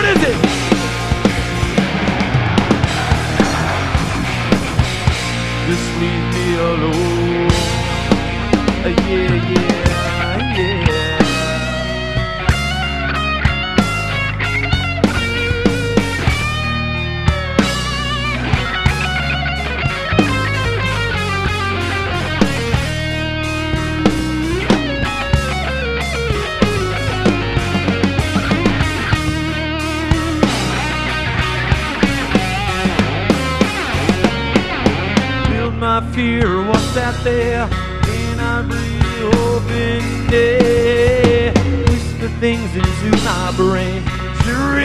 is it? Just leave me alone. Yeah, yeah, yeah. My fear, what's that there? Can I breathe open day? Whisper things into my brain. Sure